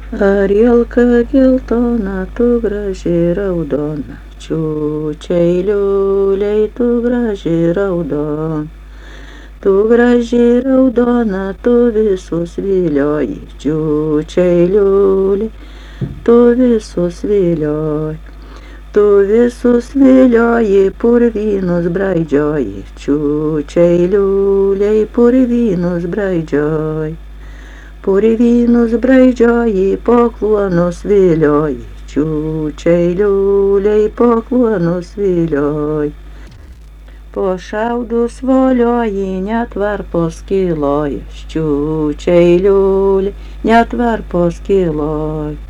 Arielka geltona, tu graži raudona, čiūčiai liuliai, tu graži raudona. Tu graži raudona, tu visus vilioji, čiūčiai liuliai, tu visus vilioji. Tu visus vilioji, purvynus braidžioji, čiūčiai liuliai, purvynus braidžioji. Purvynus braidžioji, po kluonus vilioji, čiūčiai liuliai, po kluonus vilioji. Po šiaudus volioji, net varpos kiloji, čiūčiai liuliai, net varpos kiloji.